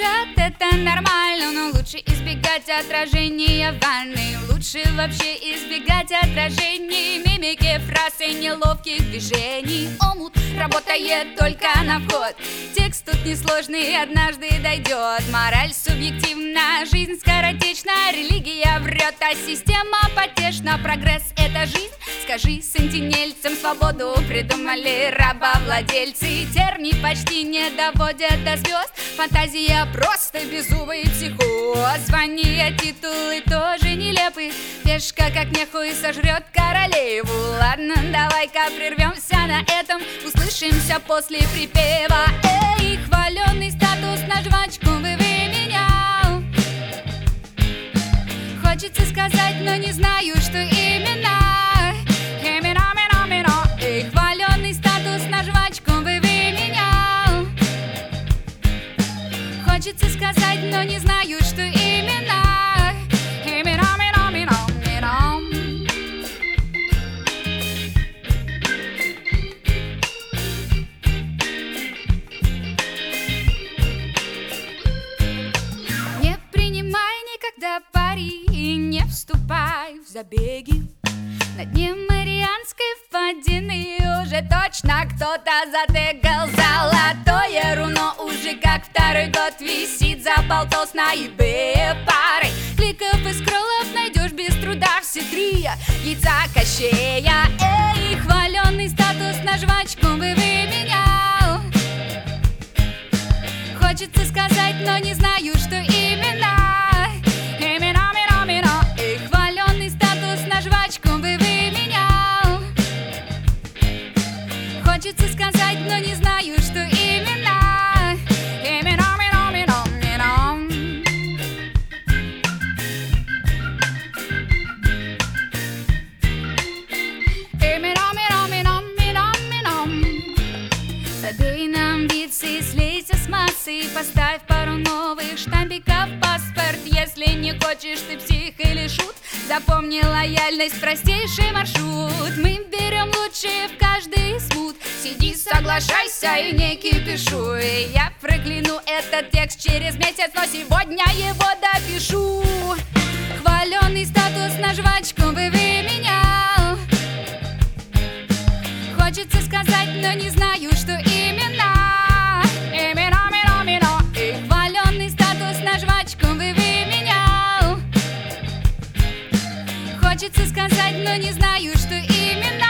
дышат, это нормально, но лучше избегать отражения ванны. Лучше вообще избегать отражений, мимики, фраз и неловких движений. Омут работает только на вход, текст тут несложный, однажды дойдет. Мораль субъективна, жизнь скоротечна, религия врет, а система потешна. Прогресс — это жизнь, скажи сентинельцам, свободу придумали рабовладельцы. Терний почти не доводят до звезд, фантазия просто безумный психоз. Звания, титулы тоже нелепы, пешка как нехуй сожрет королеву. Ладно, давай-ка прервемся на этом, услышимся после припева. Эй, хваленый статус на жвачку бы выменял. Хочется сказать, но не знаю, что именно. Эй, хваленый статус на жвачку бы выменял. Хочется сказать, но не знаю, что именно. Не принимай никогда пари и не вступай в забеги. На дне Марианской впадины уже точно кто-то затегал. Золотое руно уже как второй год висит за полтос на eBay парой. Кликов и скроллов найдешь без труда все три яйца Кощея. Эй, хваленый статус на жвачку бы выменял. Хочется сказать, но не знаю, что именно. Эй, хваленый статус на жвачку бы выменял. Хочется сказать, но не знаю, что именно. Забей нам амбиции, слейся с массой, поставь пару новых штампиков в паспорт. Если не хочешь ты псих или шут, запомни лояльность, простейший маршрут. Мы берем лучшее в каждый смут. Сиди, соглашайся и не кипишуй. Я прокляну этот текст через месяц, но сегодня его допишу. Хваленый статус на жвачку бы выменял. Хочется сказать, но не знаю, что именно. Эй, хваленый статус на жвачку бы выменял. Хочется сказать, но не знаю, что именно.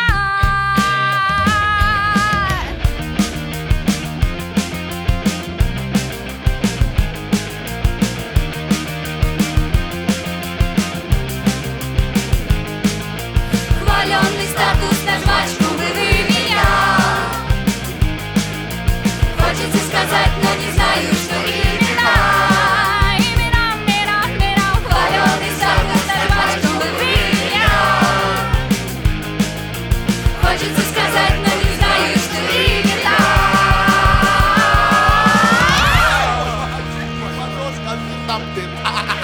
Хваленый статус на жвачку бы выменял. Хочется сказать, но не знаю, что именно. Хваленый статус на жвачку бы выменял. Хочется сказать, но не знаю, что именно. Something.